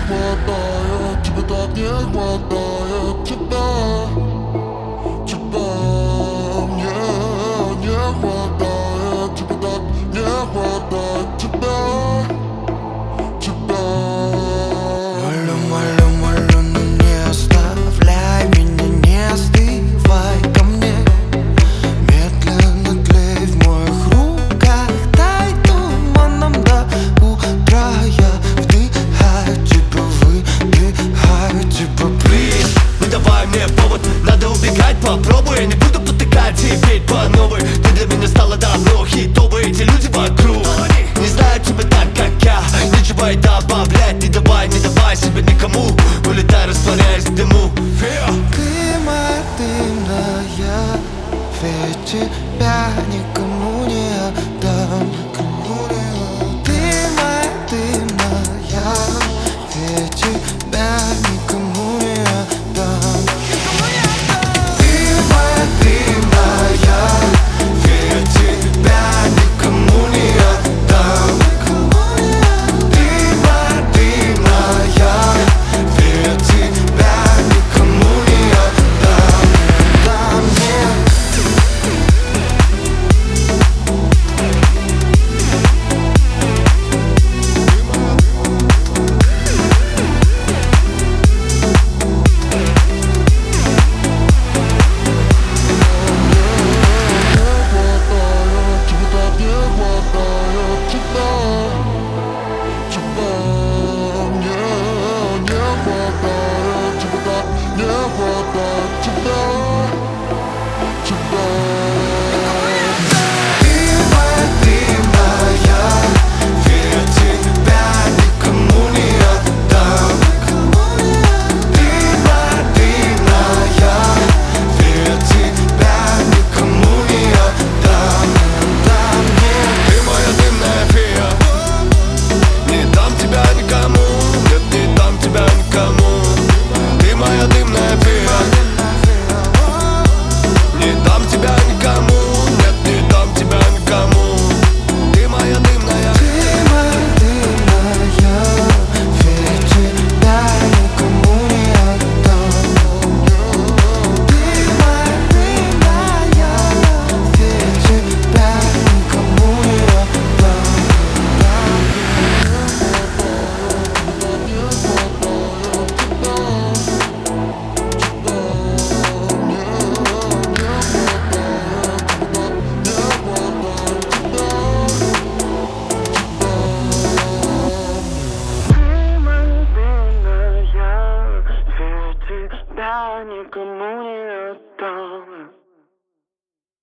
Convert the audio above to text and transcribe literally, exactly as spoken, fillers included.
хватает, тебе так не хватает тебя, тебя мне не хватает, тебе так не хватает тебя, тебя. Молю, молю, молю, но не оставляй меня, не остывай ко мне. Медленно тлей в моих руках, дай туманом до утра. Я вдыхаю тебя, выдыхаю тебя, плиз. Ну давай мне повод, надо убегать, попробуй. Я не буду потыкать и петь по новой. Ты для меня стала давно хитовой, эти люди вокруг не знают тебя так, как я. Нечего и добавлять, не давай, не давай себе никому. Улетай, растворяясь в дыму. Ты моя дымная, ведь тебя никому не отдам. Ты моя дымная, ведь тебя никому не отдам. Ты моя дымная, ведь тебя никому не отдам. Ты моя дымная, ведь тебя никому не отдам. Отдам мне. Тебя никому не отдам.